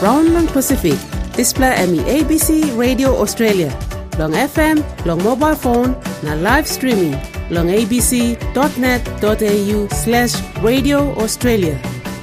Brown lang Pacific. Display ABC Radio Australia. Long FM, long mobile phone, na live streaming. Long abc.net.au/Radio Australia.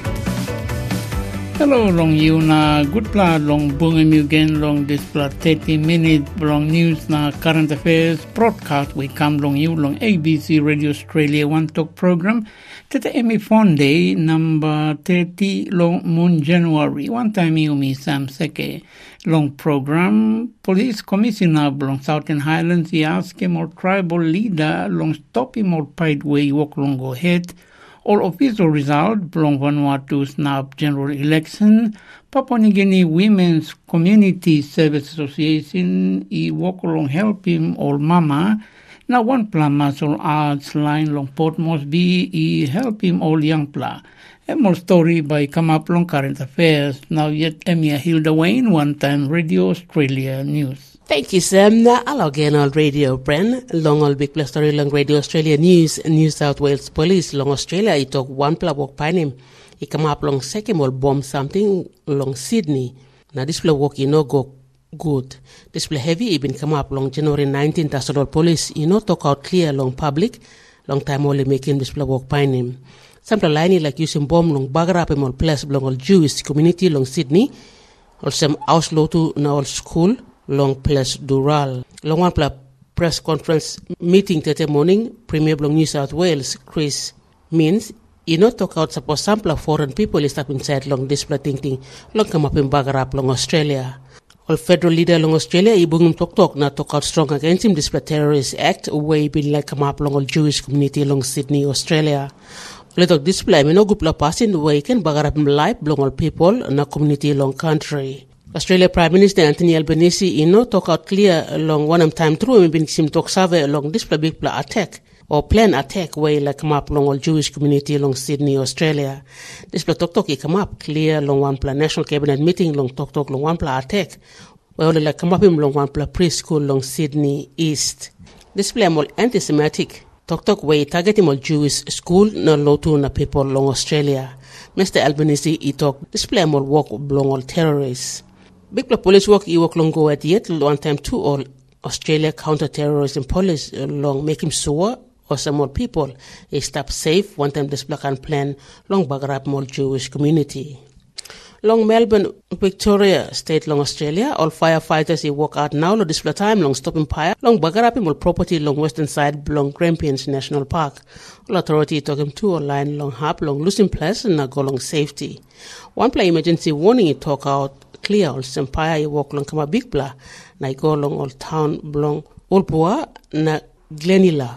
Hello, long you na good pla long bungim you again long this pla 30 minutes long news na current affairs broadcast we come long you long ABC Radio Australia One Talk program tete emi Fonday number 30 long moon January one time you me Sam Seke long program police commissioner long Southern Highlands he ask him or tribal leader long stop him or paid way walk long go ahead. All official result belong Vanuatu snap general election. Papua New Guinea Women's Community Service Association I walk along help him all mama. Now one plan martial arts line long Port Moresby I help him all young pla. A more story by come up long current affairs. Now yet Emia Hilda Wayne one time Radio Australia News. Thank you, Sam. Hello again on Radio Bren. Long all big plus story long Radio Australia News. New South Wales Police long Australia. I talk one pla walk by him. He come up long second will bomb something long Sydney. Now this pla walk no go good. This pla heavy even come up long January 19th. That's all police. Talk out clear long public. Long time only making this pla walk by him. Some pla line like using bomb long bagger up him all place long all Jewish community long Sydney. Also house low to now all school. Long Place Dural. Long one press conference meeting today morning, Premier Long New South Wales, Chris Means, talk out suppose sample of foreign people is up inside long display thinking, long come up in bagger up long Australia. All federal leader long Australia, ibungum talk na talk out strong against him display terrorist act, way been like come up long all Jewish community long Sydney, Australia. Little display, no good passing the way can bagger up life long all people na community long country. Australia Prime Minister Anthony Albanese talk out clear along one time through been sim talk survey along this big attack or plan attack way like come up along all Jewish community along Sydney, Australia. This talk come up clear along one plan national cabinet meeting long talk long one plan attack where only like come up in long one plan preschool along Sydney East. This plan all anti-Semitic talk way targeting all Jewish school no low to na people along Australia. Mr. Albanese talk this plan all work along all terrorists. Big police work long go at yet one time too all Australia counter-terrorism police long make him sure or some more people stop safe one time this black and plan long bagger up more Jewish community. Long Melbourne, Victoria State long Australia, all firefighters walk out now long display time long stopping fire long bagger up more property long western side long Grampians National Park. All authority talking to or line long hub long losing place and go long safety. One play emergency warning talk out clear all Sempire walk long kama big pla na go long all town long all poa na Glenilla.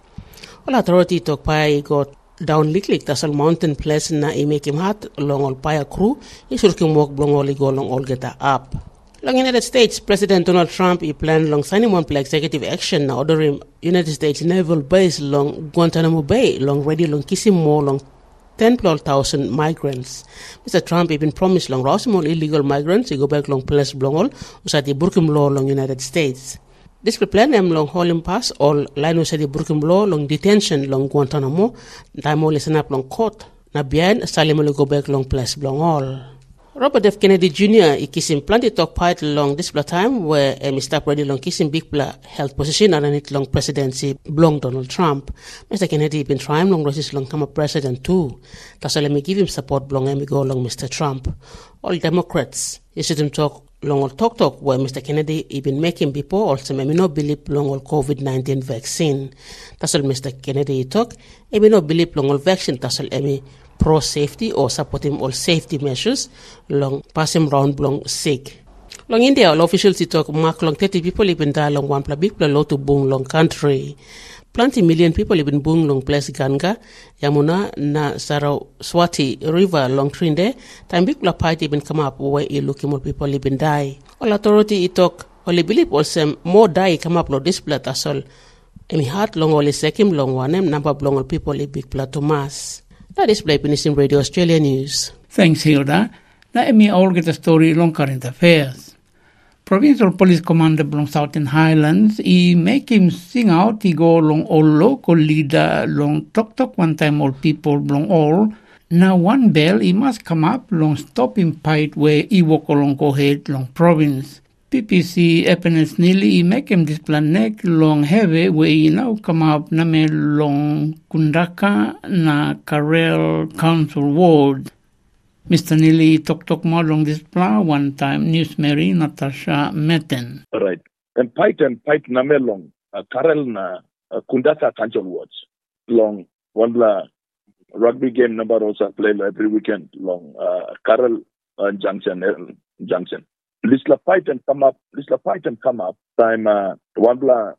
All authority talk paya got down licklick that's all mountain place na make him hot long all paya crew he should can walk long all go long all get up. Long United States President Donald Trump he planned long signing one play executive action na ordering United States naval base long Guantanamo Bay long ready long kissing more long 10,000 migrants. Mr. Trump even promised long all illegal migrants to go back long place blongol usat the Burkum law long United States. This plan long hauling pass all line usat the Burkum law long detention long Guantanamo time all listen up long court na biyan salim go back long place blongol. Robert F. Kennedy Jr. Kissing plenty talk part long this time where Mr. Ready long kissing big health position and it long presidency belong Donald Trump. Mr. Kennedy been trying long races long come a president too. That's why let me give him support belong and go along Mr. Trump. All Democrats you see them talk long all talk where Mr. Kennedy even making people also may not believe long all COVID-19 vaccine. That's all Mr. Kennedy talk. Maybe not believe long all vaccine. That's all pro-safety or supporting all safety measures long pass him round long sick. Long India, all officials talk mark long 30 people even die long one big low to boom long country. Plenty million people even boom long place Ganga, Yamuna na Saraswati River long Trinde. Time big party even come up where you look more people even die. All authority talk only believe also more die come up long this blood as all. Emi heart long only second long one number long all people big blood to mass. That is Play in Radio Australia News. Thanks, Hilda. Let me all get a story long current affairs. Provincial Police Commander belong Southern Highlands, he make him sing out, he go along all local leader, long talk one time all people belong all, Now one bell, he must come up long stopping fight where he walk along go ahead long province. PPC Epenes Nili he make him display neck long heavy where he now come up name long Kundaka na Karel Council Ward. Mr. Nili talk more long display one time News Mary Natasha Metten. Right. And fight name long Karel na Kundaka Council Wards. Long one rugby game number also play every weekend long Karel Junction. Lisla fight and come up. Time one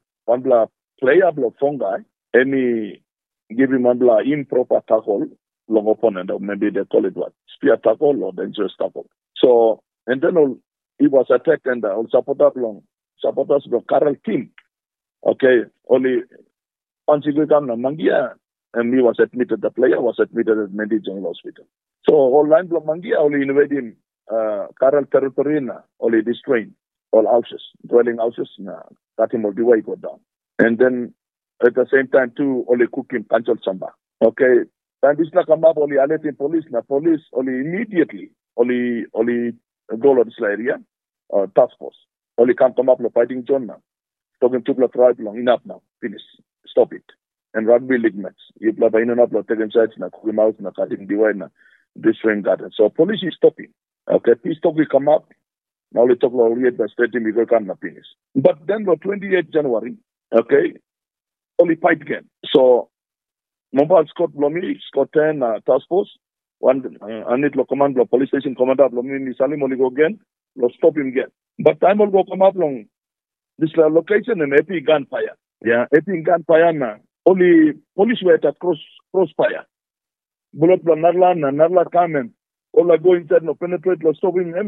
player blow fungi. Any give him one improper tackle long opponent, or maybe they call it what spear tackle or dangerous tackle. So and then he was attacked and all supporters long Karel team. Okay, only Panchigam Mangia and he was admitted. The player was admitted at Mendi General Hospital. So all line blow Mangia only invade him. Karel territory only destroying all houses, dwelling houses, cut him all the way go down. And then at the same time too, only cook him Panchal Samba. Okay. Then this come up only alerting police, police only immediately only go to this area, task force. Only come up fighting John now. Talking to the tribe long enough now. Finish. Stop it. And rugby league match. You play by no taking sides na cook him out na cutting the way na destroying garden. So police is stopping. Okay, peace talk will come up. Now we talk about the state team will come finish. But then on 28th January, okay, only fight again. So Mobile Scott Blomi, Scott 10 task force, one Anit lo command lo police station commander Blomi ni Salim only go again, lo stop him again. But time will go come up long this location and epi gunfire. Yeah, epi gunfire na only police were at crossfire. Bullet lo Narla come and all I go inside, no penetrate, no stop him,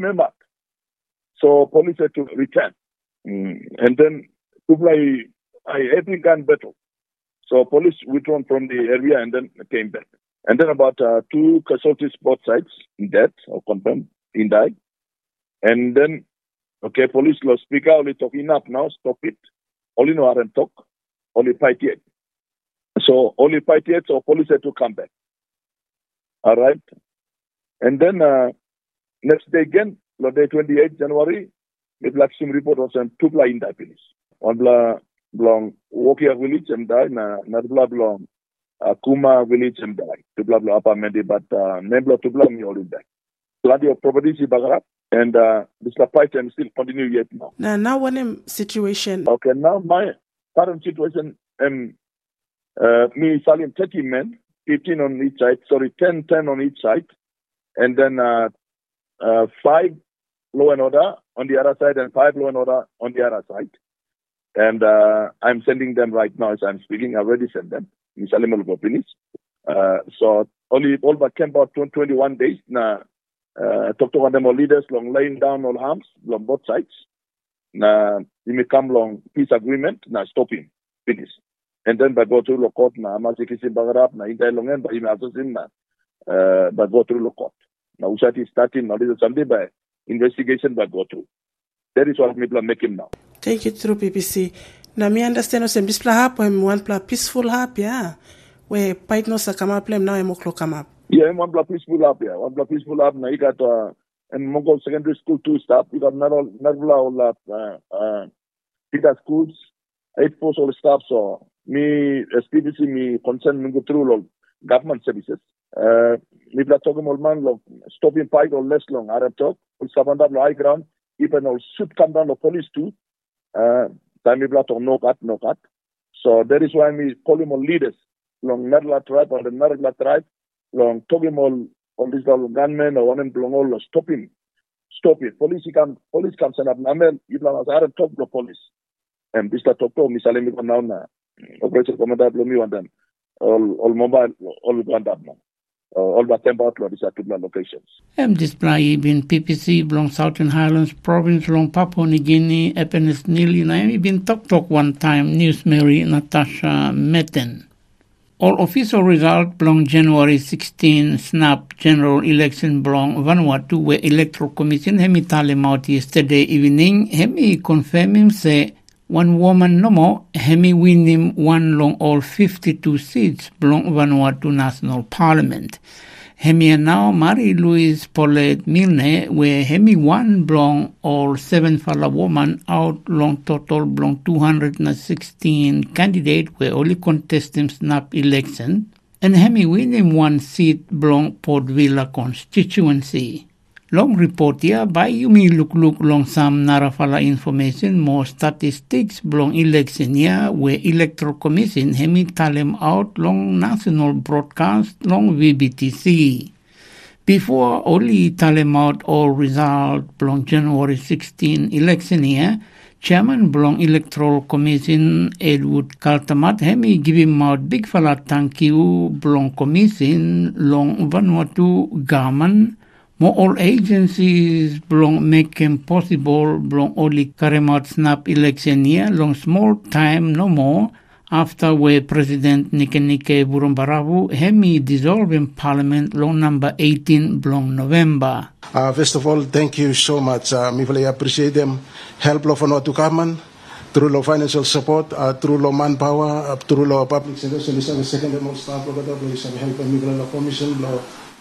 So police had to return. And then Tubla, I every gun battle. So police withdrawn from the area and then came back. And then about 2 casualties both sides, dead or confirmed, in died. And then, okay, police lost speaker, only talk enough now, stop it. Only no RM talk, only fight yet. So only fight yet, so police had to come back. All right. And then next day again, day 28th January, the Black Sim report was on Tubla in the police. One belong Wokia village and die, Nadbla belong Kuma village and die. Tubla belong Upper Mendi, but Nebla Tubla me all in that. Plenty of properties in Bagarap, and this fight and still continue yet now. Now one situation. Okay, now my current situation, me Salim 30 men, 15 on each side, 10 on each side. And then 5 law and order on the other side and 5 law and order on the other side. And I'm sending them right now as I'm speaking. I already sent them. In Salim will go finish. So only all but camp about 21 days. Talk to one of them all leaders long laying down all arms on both sides. We may come long peace agreement. Stop him. Finish. And then by go through the court. Masikisi Bagarap. Intay longen. By him also sin. But go through the court. Now, Usati is starting now. This is something by investigation, but go through. That is what people are making now. Thank you, through PPC. Now, me understand also this play up when one play peaceful up, yeah. Where fight no sa come up, now I'm come up. Yeah, one play peaceful up, yeah. One play peaceful up. Now you got and Mongol Secondary School 2 staff. You got Narvla all Peter schools, 8 post all staff. So me as PPC me concern me go through all government services. If la talking all man stopping fight or less long, Arab talk, will stand up high ground, even all should come down the police too. Time if la talk no cut. So that is why we call him all leaders, long Narla tribe or the Narla tribe, long talking all these little gunmen or one long all stop it. Police comes and up Namel, if la Arab talk the police. And this la talk to Misalemi now Operation Commander Blomi and them all mobile all gone up now. All the temple is at 2 locations. Display been PPC belong Southern Highlands province long Papua New Guinea Epenes Nili na been talk one time News Mary Natasha Metten. All official result belong January 16 snap general election belong Vanuatu where electoral commission hemi tally out yesterday evening hemi confirm him say one woman no more, hemi win him one long all 52 seats belong Vanuatu National Parliament. Hemi now Marie-Louise Paulette Milne, where Hemi one belong all 7 fella woman out long total belong 216 candidate where only contesting snap election, and Hemi winning 1 seat belong Port Vila constituency. Long report here by Yumi look long some Narafala information, more statistics belong election here where electoral commission Hemi tell them out long national broadcast long VBTC. Before only tell them out all result belong January 16 election here, Chairman belong Electoral Commission Edward Kaltamat Hemi give him out big fella thank you belong commission long Vanuatu government. More all agencies belong make them possible belong only carry out snap election here long small time no more after where President Nike Burumbarabu Hemi dissolving Parliament long number 18 belong November. First of all, thank you so much. I appreciate them help of Vanuatu government through law financial support, through law manpower, through law public service, second most staff, help law commission, law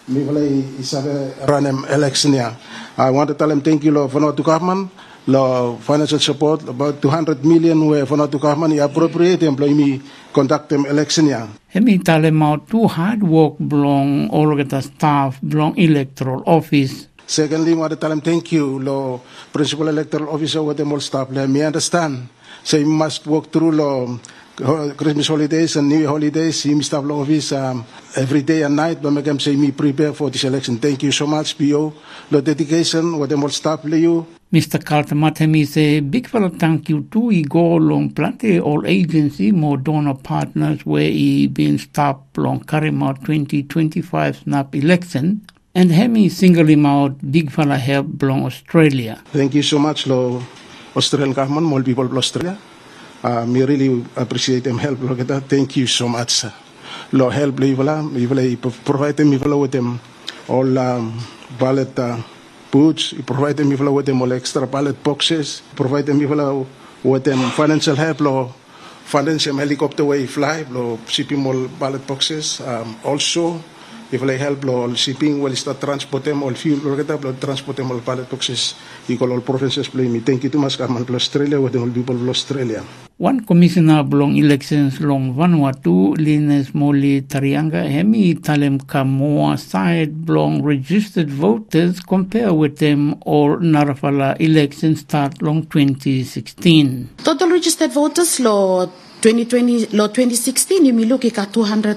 run election here. I want to tell them thank you, law Vanuatu government, law financial support, about 200 million where Vanuatu government appropriate employ me conduct them election here. Hemi tell them out too hard work belong all of the staff belong electoral office. Secondly, I want to tell them thank you, law principal electoral officer with them all staff. Let me understand. So you must work through law Christmas holidays and New Year holidays. You must have long office every day and night. But make them say me prepare for this election. Thank you so much, PO. Law dedication with them all staff. You. Mr. Kaltamatemi say big fella thank you too. He go along plenty all agency, more donor partners where he been stopped long carrying out 2025 snap election. And Hemi single him out big fella help belong Australia. Thank you so much, law Australian government, more people of Australia. Me really appreciate them help. Look at that. Thank you so much. Law help we provide them with them all ballot boots. Provide them with them all extra ballot boxes. Provide them with them financial help. Law financial helicopter way fly. Law shipping all ballot boxes. Also, if they help all shipping, well, start transport them all fuel. Look at that. Transport them all ballot boxes. Equal all provinces play me. Thank you too much, government of Australia, with all people of Australia. One commissioner belong elections long Vanuatu, Linus Moli Tarianga, Hemi Talem Kamoa side belong registered voters compare with them all Narafala elections start long 2016. Total registered voters law 2016, you may look at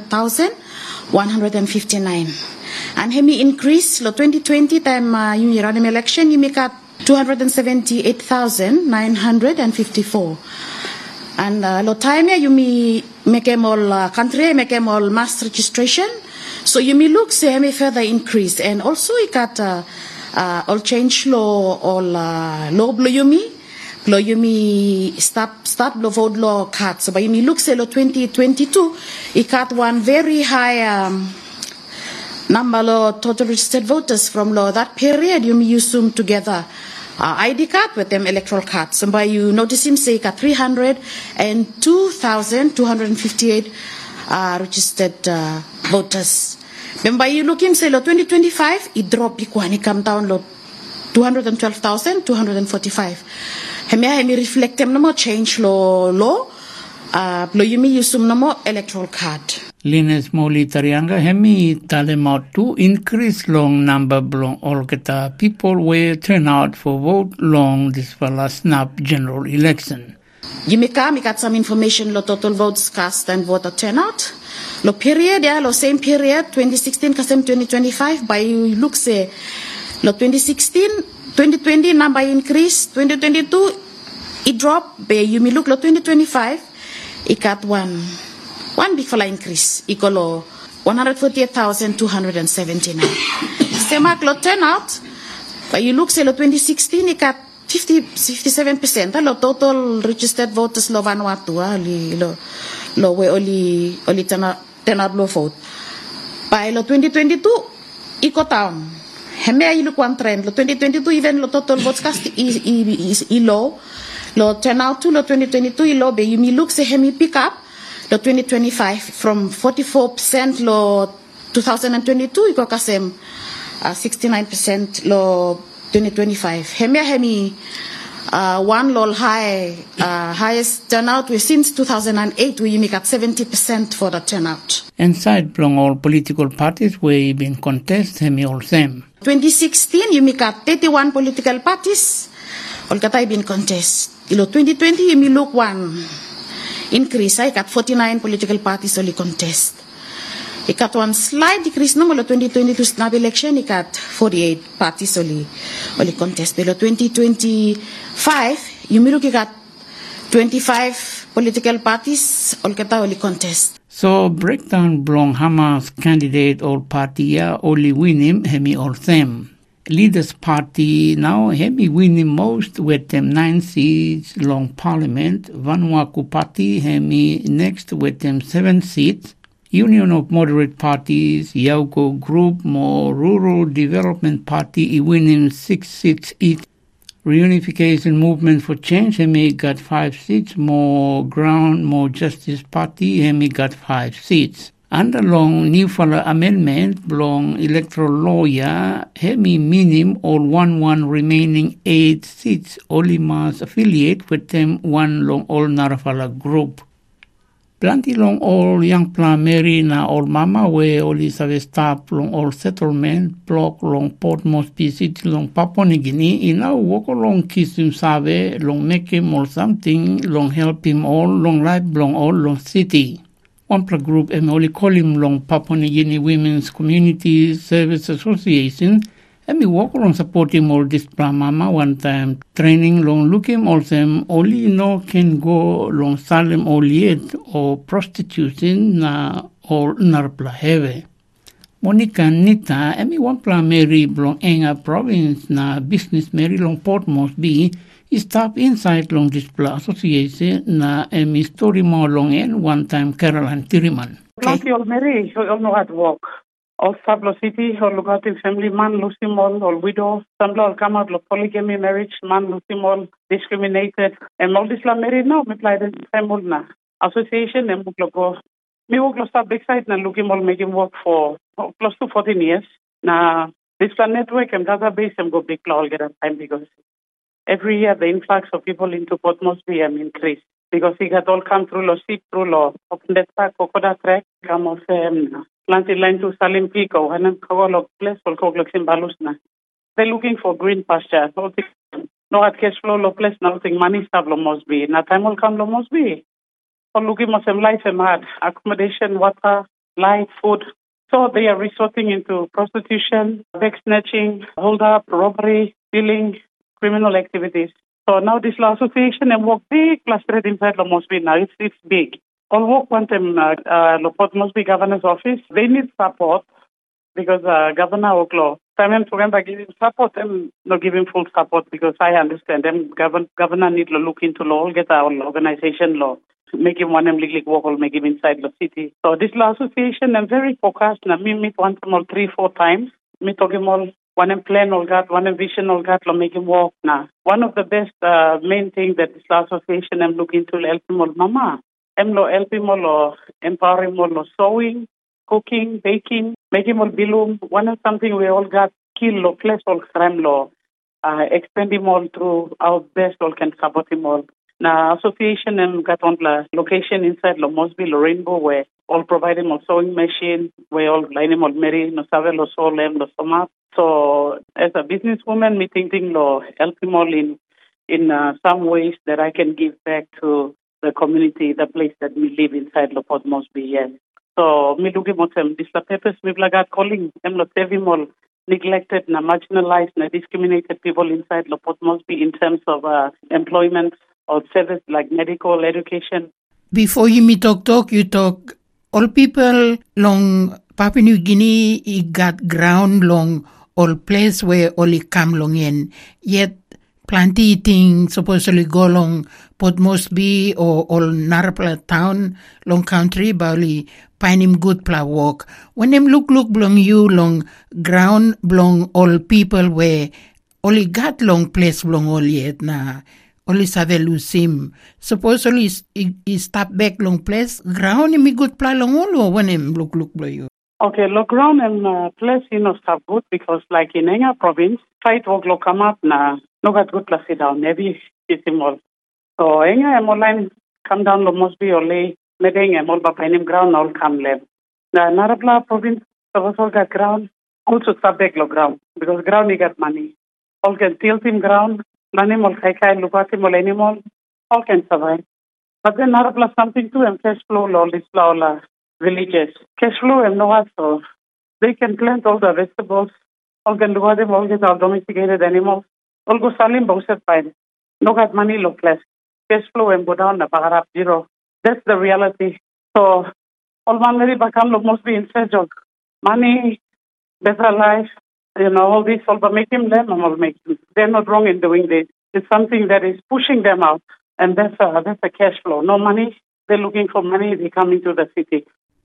200,159. And Hemi increase law 2020 time you run an election, you make at 278,954. And lo time you may make them all country, make them all mass registration. So you may look say may further increase. And also you got all change law, all law blow you me stop law vote law cut. So but you may look say law 2022, it got one very high number of total registered voters from law that period. You may use them together. ID card with them electoral cards. So by you notice him say 302,258 registered voters. Then by you look him say 2025 it drop it come down 212,245. Hemi reflect them no more change law you may use some no more electoral card. Linus Moli Tarianga Hemi Talema to increase long number belong all geta people will turn out for vote long this for last snap general election. You may come, you got some information lo total votes cast and voter turnout. Lo period, yeah, lo same period, 2016 kasem 2025 by you look say lo 2016, 2020 number increase, 2022 it drop, by you may look lo 2025 it got one big fella increase, equal 148,279. Same lot turnout, but you look say 2016, it got 57%. The total registered voters lo Vanuatu, lo we only turn out low vote. By 2022, it go down. Heme you look one trend. 2022 even lo total votes cast is low. Lo turnout to lo 2022 low. But you may look say hemi pick up. The 2025 from 44% low 2022 iko kasem 69% lo 2025. Hemi one lol highest turnout we since 2008 we make at 70% for the turnout. Inside belong all political parties we been contest hemi all same. 2016 you make at 31 political parties all kata been contest. Ilo 2020 you may look one increase I got 49 political parties only contest. I got one slight decrease no lo 2022 snap election I got 48 parties only contest. Below 2025 you may look I got 25 political parties all kata only contest. So breakdown belong Hamas candidate all party only win him hemi all them. Leaders Party now hemi winning most with them 9 seats long parliament. Vanuatu Party hemi next with them 7 seats. Union of Moderate Parties, Yauko Group, more Rural Development Party winning 6 seats each. Reunification Movement for Change hemi got 5 seats. More Ground, More Justice Party hemi got 5 seats. Under long New Fala Amendment, belong electoral lawyer, hemi minim all 1 remaining 8 seats, only must affiliate with them 1 long all Narafala group. Plenty long all young Mary na all mama we only save stop long all settlement, block long Port Moresby City long Papua New Guinea, in now walk along kiss him save, long make him all something, long help him all, long life long all long city. One group only call him long Papua New Guinea Women's Community Service Association, and we walk along support him all this mama one time training long look him all them only no can go long salem all yet or prostitution na all narpla heve. Monica Nita, and one Mary belong Enga province na business Mary long Port Moresby. Stop inside long display association na emi story more long and one time Caroline Tiriman. Plenty all Mary, all know how to walk. All Sablo City, all look out family man, Lucy Mall, all widow, some all come out of polygamy marriage, man, Lucy Mall, discriminated. And all this la married now, me play the same old na. Association, and go. Me work lo stop big side na looking all making work for close to 14 years. Na this network and database and go big all get a time because every year the influx of people into Port Moresby increased because he got all come through lo ship through lo open that park Kokoda track come off planted line to Salim Peak or Hanan Kawalo place or Koglexin Balusna. They're looking for green pasture. No at cash flow lo place nothing money stuff lo Moresby. Na time will come lo Moresby. Or looking for some life and mad accommodation, water, light, food. So they are resorting into prostitution, bag snatching, hold up, robbery, stealing, criminal activities. So now this law association and work big clustered inside Lo Moresby now. It's big. All work want them Port Moresby governor's office. They need support because Governor Oklo Simon Tuganda giving support and not giving full support because I understand them governor need to look into law, get our organization law, make him one legally work or make him inside the city. So this law association I'm very focused na me meet one time or 3-4 times. Me talk him all one plan all got, one vision all got, make him walk now. One of the best main thing that this association I'm looking to help him all mama. I'm help him all empower him all sewing, cooking, baking, make him all bilum. One of something we all got kill or place all crime law. Expand him all through our best all can support him all. Now association and got on the location inside Lo Moresby, Rainbow where all provide him all sewing machine, where all line him all marry, no save lo so lem lo soma. So as a businesswoman, me thinking lo help him all in some ways that I can give back to the community, the place that we live inside lo Port Moresby. Yes. So me looking at them, this the purpose me blagat calling them lo save him all neglected, na marginalized, na discriminated people inside lo Port Moresby in terms of employment or service like medical, education. Before you me talk, you talk all people long Papua New Guinea, he got ground long all place where only come long in. Yet plenty thing supposedly go long Port Moresby or all Narapla town long country bali find him good pla walk. When him look belong you long ground belong all people where only got long place belong all yet na only save lose him. Supposedly he stop back long place ground him good pla long all when him look below you. Okay, lo ground and place stuff good because like in Enga province, fight work lo come up na no got good place down. Maybe it's more. So Enga line come down lo must be only medeng emol ba painim ground all come left. Na Narabla province also got ground also subject lo ground because ground you got money. All can tilt him ground, animal kai lupati mol animal, all can survive. But then Narabla something too and cash flow lo lisla villages. Cash flow and no what so they can plant all the vegetables, all can do them, all get our domesticated animals, all go salim bauset fine. No got money look less. Cash flow and go down the pagarap zero. That's the reality. So all Manmeri Bakam look must be in search of money, better life, all this all but make him learn and all make him. They're not wrong in doing this. It's something that is pushing them out and that's a cash flow. No money, they're looking for money, they come into the city.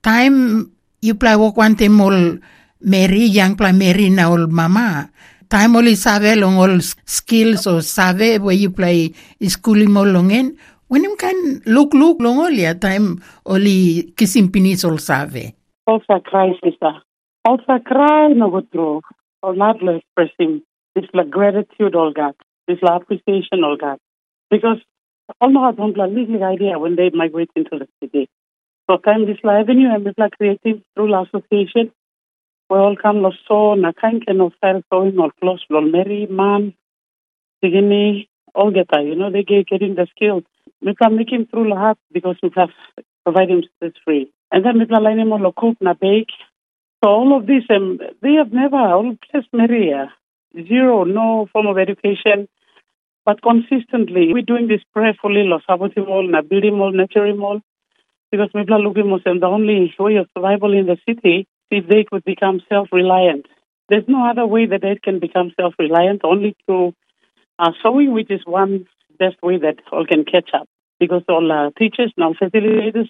Time you play work one time all Mary, young play Mary now all mama. Time only save long all skills or save where you play schooling all long in. When you can look long only at time only kissing pinis all save. Also cry, sister. Also cry no go through. Or not expressing. It's like gratitude all God. It's like appreciation all God. Because all know don't have legal idea when they migrate into the city. So time this avenue and it's like creative through association. We all come lo so na kind can of style sewing or close lo Mary man beginning all get they getting the skills. We can make him through lahat because we have provide him stress free. And then we can line him on cook na bake. So all of this they have never all just Maria. Zero, no form of education. But consistently we're doing this prayerfully lo saboting all na building all nurturing all. Because people are looking at the only way of survival in the city if they could become self-reliant. There's no other way that they can become self-reliant, only through sewing, which is one best way that all can catch up. Because all teachers now, facilitators,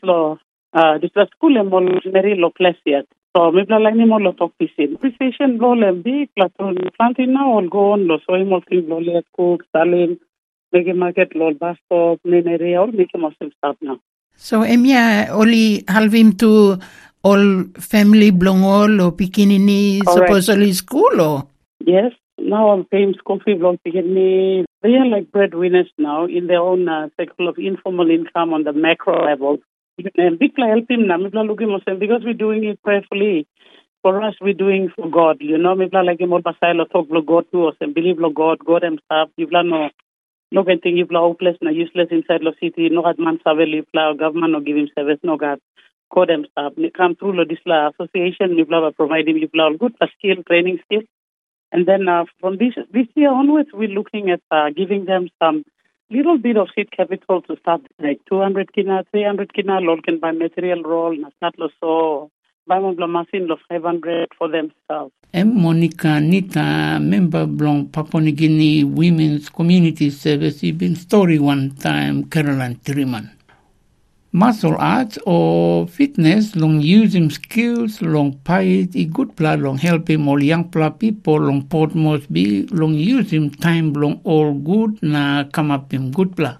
this is school and all very low class yet. So maybe like any more talk piscine. Appreciation, low and big, platoon, planting now, all go on, sewing, more things, low, cook, selling, make a market, low, bus stop, main area, all make a most stuff now. So Emia only halvim to all family belong all or pikinini supposedly school or? Yes, now I'm paying school fee belong pikinini. They are like breadwinners now in their own cycle of informal income on the macro level. And big help him now, because we're doing it prayerfully. For us, we're doing for God, Mibla like more basilo talk God to us and believe God himself. No can think you hopeless na useless inside the city. No had man savely plow government no give him service. No God code them stuff. Come through this association. You provide him good skill training skills. And then from this year onwards, we're looking at giving them some little bit of seed capital to start like 200 kina, 300 kina. Lord can buy material roll. Not so. Buy more machine of 500 for themselves. Monica Nita, member belong Papua New Guinea Women's Community Service, been story one time, Caroline Triman. Martial arts or fitness, long using skills, long pay good blood, long helping all young people, long Port Moresby, long using time, long all good, na come up in good blood.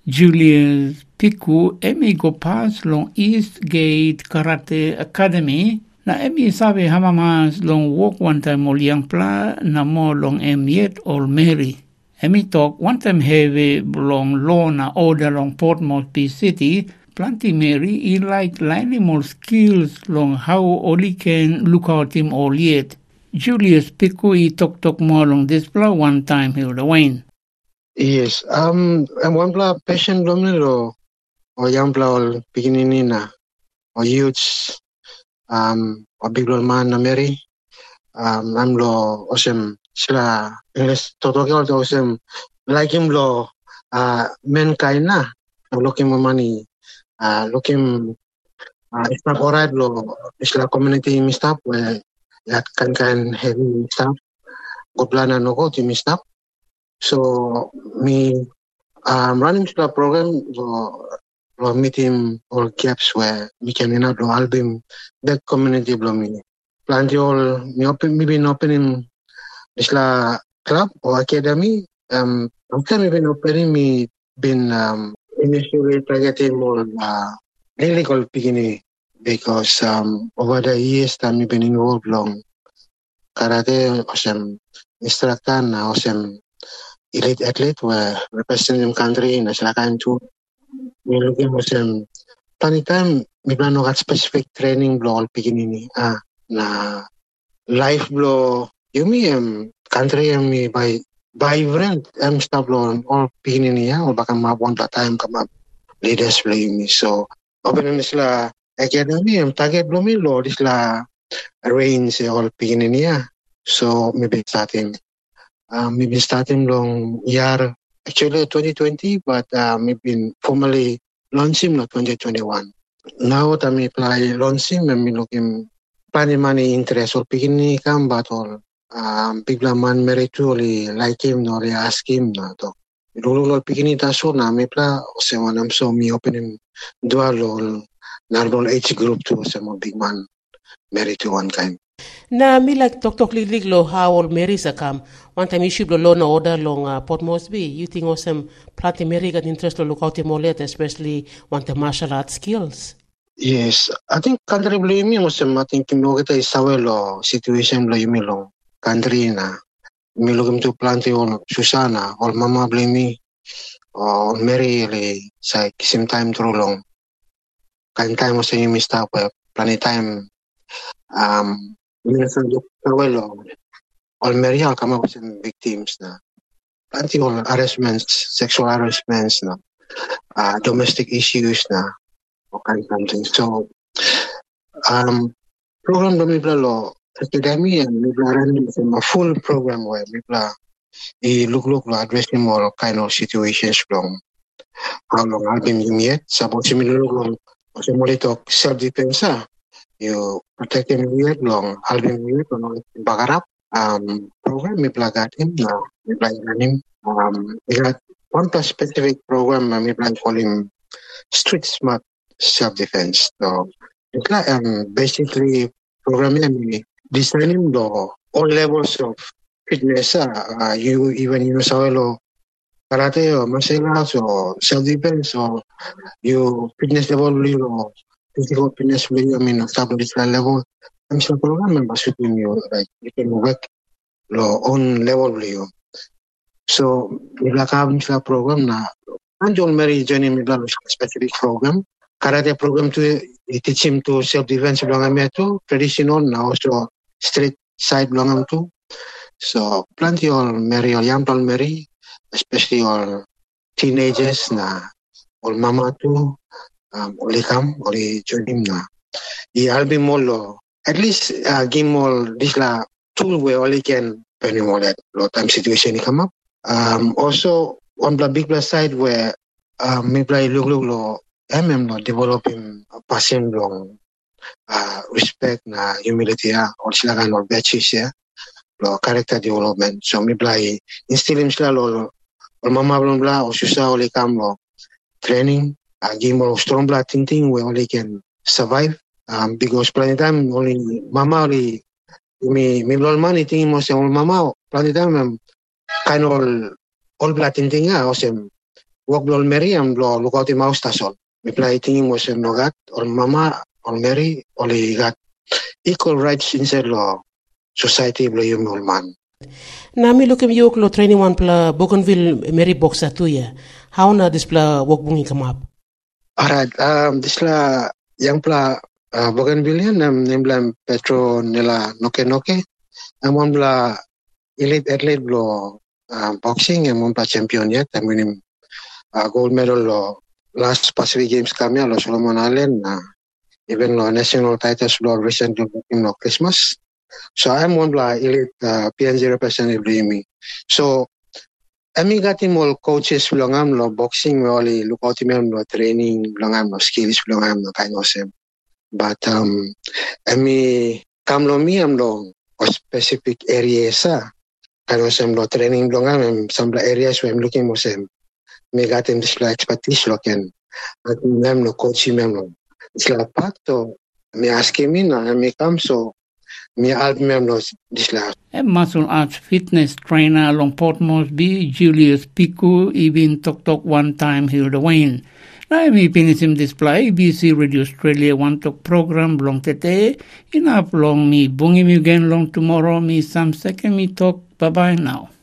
Julius Piku, Emi go pass long Eastgate Karate Academy, na Emi sabe hamamas long walk one time all young pla, na more long yet all Mary. Emi talk one time heavy long law na order long Port Moresby City, plenty Mary, he like lining more skills long how only can look out him all yet. Julius Piku, he talk more long this pla one time Hilda Wayne. Yes, and one bla patient domino or young bla or beginning or youths, or big man Mary, I'm lo awesome, sila, English total awesome, like him lo, mankind na, looking for money, looking, it's not alright lo, it's like community mistap where that can heavy stuff, go plan and no go to mistap. So me running to the program lo meet him all gaps where we can lo album that community lo me plan all me been opening this la club or academy I'm been opening me been initially targeting more legal beginning because over the years that I've been involved long karate osem instructor na osem elite athlete were representing country in Aslakan too. We looking osem time mi plano kat specific training blo all beginning na life blo yumi country mi by brand stop blo all beginning ya all bakang mabon that time kama leaders blo yumi so open isla academy target blo mi lo isla arrange all beginning ya so maybe starting long year actually 2020 but we've been formally launching in 2021 now that we apply launching and we looking money interest or beginning come but all people man married to only like him nor ask him na to lolo beginning ta so na me pla se wanam so mi opening dual narol age group to some big man married to one kind na mi like tok lig lo how all Mary sakam one time issue lo na order long Port Moresby you think awesome plati Mary got interest lo look out molet especially want the martial arts skills. Yes, I think country blame me was I think mo kita isawelo situation lo yumi lo country na mi logim to planti on Susana or mama blame me or Mary le sa same time through long kan time was yumi stop planet time minsan lo all Mary al kama was victims na planti all harassments sexual harassments na domestic issues na or kind of something. So, program kami lo academy and we running a full program where we look lo addressing more kind of situations long. How long I've been yet? Suppose similar long. Also, more talk self defense. You protect him yet long. I've been yet on bagarap. Program we got him now. We running. We got one specific program. We call him Street Smart Self-defense. So it's like basically programming designing the all levels of fitness. You even you saw karate or martial arts or self-defense or you fitness level or physical fitness establish level. I'm sure program suiting you like you can work your own level you. So we like having a program now. And you'll marry journey with specific program. Karate program to teach him to self-defense belongam to traditional now so street side belongam to so plenty all marry or young all marry especially all teenagers na all mama to only come only join him na I'll be more at least give more this la tool where only can penny more that lot time situation come up also on the big plus side where me play look not developing a passion long respect na humility or silakan or batches lo character development so me play instilling sila lo mama blong bla o susa oli kam lo training game of strong bla thinking we only can survive because planet time only mama only me blong man thinking mo sa mama planet time kind of all bla thinking awesome work blong Mary lo look out mouse tasol me play thinking was nogat or mama or Mary only got equal rights inside law society blo yung man. Nami lukim yok lo training one pla Bougainville Mary boxa tu ya. How na this pla work bungi come up? Alright, this la yang pla Bougainville yan nembla Petro nila noke. Amon pla elite athlete blo boxing amon pla champion yet. I mean gold medal lo last Pacific Games kami lo Solomon Allen even lo national titles lo recently no Christmas. So I'm one elite PNG representative me. So I got him all coaches belongam lo boxing only look out him lo training belongam lo skills belongam lo kind of same. But I come lo me am lo specific areas kind of same lo training belongam some areas where I'm looking for same. Me got him this expertise lo can at them lo coach him lo. It's like part to me ask him in and me come so mi alp mem no disla. A martial arts fitness trainer along Port Moresby, Julius Piku, even talk one time Hilda Wayne. Na mi pinisim display ABC Radio Australia one talk program long tete. Enough long mi bungi mi again long tomorrow mi some second mi talk. Bye bye now.